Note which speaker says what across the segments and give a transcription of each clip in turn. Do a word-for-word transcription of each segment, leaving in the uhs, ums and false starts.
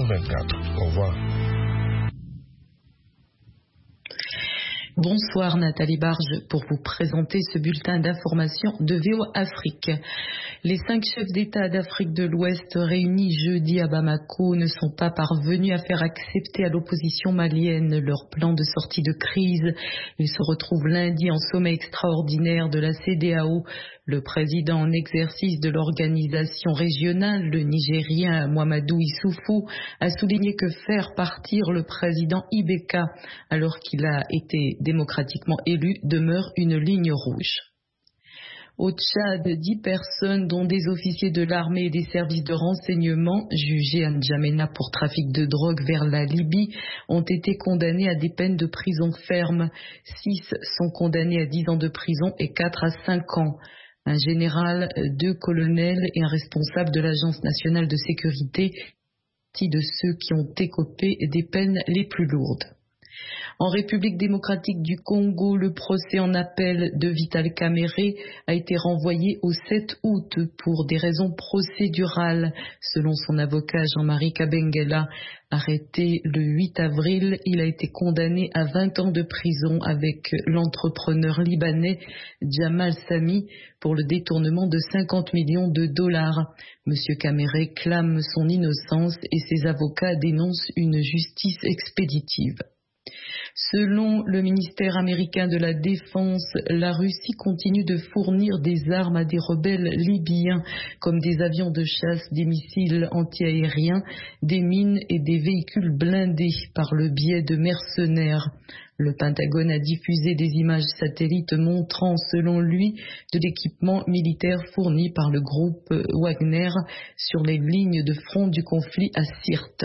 Speaker 1: vingt-quatre. Au revoir.
Speaker 2: Bonsoir Nathalie Barge pour vous présenter ce bulletin d'information de V O Afrique. Les cinq chefs d'État d'Afrique de l'Ouest réunis jeudi à Bamako ne sont pas parvenus à faire accepter à l'opposition malienne leur plan de sortie de crise. Ils se retrouvent lundi en sommet extraordinaire de la C E D E A O. Le président en exercice de l'organisation régionale, le Nigérien Mahamadou Issoufou, a souligné que faire partir le président Ibeka, alors qu'il a été démocratiquement élu, demeure une ligne rouge. Au Tchad, dix personnes, dont des officiers de l'armée et des services de renseignement, jugés à N'Djamena pour trafic de drogue vers la Libye, ont été condamnés à des peines de prison ferme. Six sont condamnés à dix ans de prison et quatre à cinq ans. Un général, deux colonels et un responsable de l'Agence nationale de sécurité, partie de ceux qui ont écopé des peines les plus lourdes. En République démocratique du Congo, le procès en appel de Vital Kamerhe a été renvoyé au sept août pour des raisons procédurales. Selon son avocat Jean-Marie Kabengela, arrêté le huit avril, il a été condamné à vingt ans de prison avec l'entrepreneur libanais Jamal Sami pour le détournement de cinquante millions de dollars. Monsieur Kamerhe clame son innocence et ses avocats dénoncent une justice expéditive. Selon le ministère américain de la Défense, la Russie continue de fournir des armes à des rebelles libyens, comme des avions de chasse, des missiles antiaériens, des mines et des véhicules blindés par le biais de mercenaires. Le Pentagone a diffusé des images satellites montrant, selon lui, de l'équipement militaire fourni par le groupe Wagner sur les lignes de front du conflit à Sirte.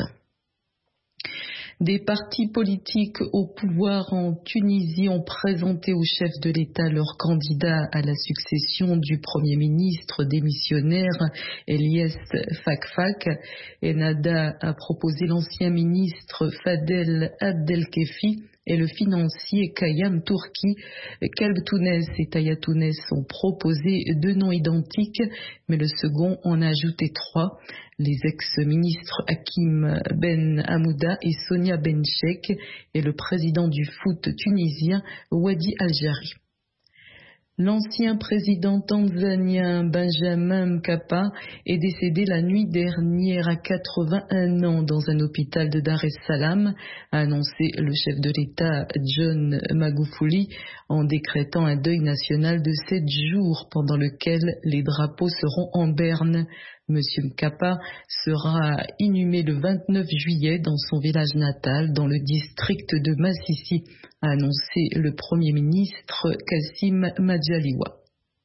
Speaker 2: Des partis politiques au pouvoir en Tunisie ont présenté au chef de l'État leur candidat à la succession du Premier ministre démissionnaire Eliès Fakfak. Ennahda a proposé l'ancien ministre Fadel Abdelkefi et le financier Kayam Tourki. Kelb Tounès et Taya Tounès ont proposé deux noms identiques, mais le second en a ajouté trois. Les ex-ministres Hakim Ben Hamouda et Sonia Benchek et le président du foot tunisien Wadi Al-Jari. L'ancien président tanzanien Benjamin Mkapa est décédé la nuit dernière à quatre-vingt-un ans dans un hôpital de Dar es Salaam, a annoncé le chef de l'État John Magufuli en décrétant un deuil national de sept jours pendant lequel les drapeaux seront en berne. Monsieur Mkapa sera inhumé le vingt-neuf juillet dans son village natal, dans le district de Massissi, a annoncé le Premier ministre Kassim Majaliwa.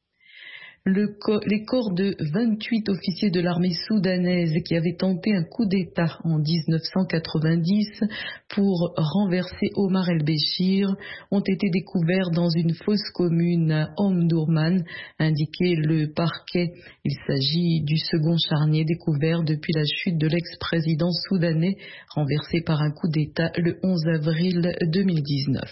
Speaker 2: Le co- les corps de vingt-huit officiers de l'armée soudanaise qui avaient tenté un coup d'État en dix-neuf cent quatre-vingt-dix pour renverser Omar el-Béchir ont été découverts dans une fosse commune à Omdurman, indiqué le parquet. Il s'agit du second charnier découvert depuis la chute de l'ex-président soudanais renversé par un coup d'État le onze avril deux mille dix-neuf.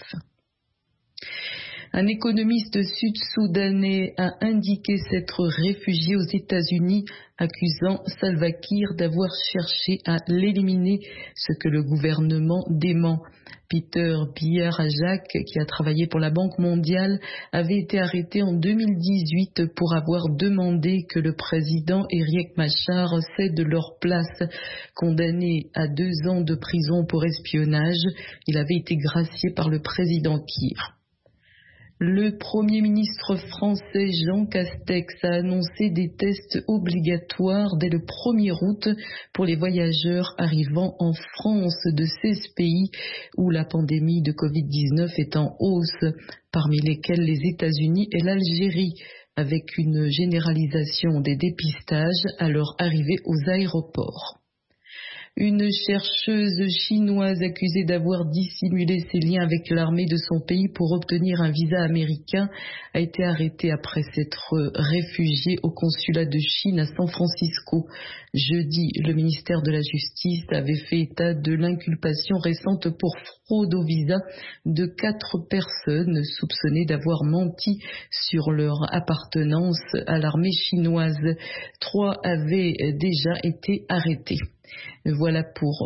Speaker 2: Un économiste sud-soudanais a indiqué s'être réfugié aux États-Unis, accusant Salva Kiir d'avoir cherché à l'éliminer, ce que le gouvernement dément. Peter Bihar-Ajak, qui a travaillé pour la Banque mondiale, avait été arrêté en deux mille dix-huit pour avoir demandé que le président et Riek Machar cèdent leur place. Condamné à deux ans de prison pour espionnage, il avait été gracié par le président Kiir. Le Premier ministre français Jean Castex a annoncé des tests obligatoires dès le premier août pour les voyageurs arrivant en France de seize pays où la pandémie de covid dix-neuf est en hausse, parmi lesquels les États-Unis et l'Algérie, avec une généralisation des dépistages à leur arrivée aux aéroports. Une chercheuse chinoise accusée d'avoir dissimulé ses liens avec l'armée de son pays pour obtenir un visa américain a été arrêtée après s'être réfugiée au consulat de Chine à San Francisco. Jeudi, le ministère de la Justice avait fait état de l'inculpation récente pour fraude au visa de quatre personnes soupçonnées d'avoir menti sur leur appartenance à l'armée chinoise. Trois avaient déjà été arrêtés. Voilà pour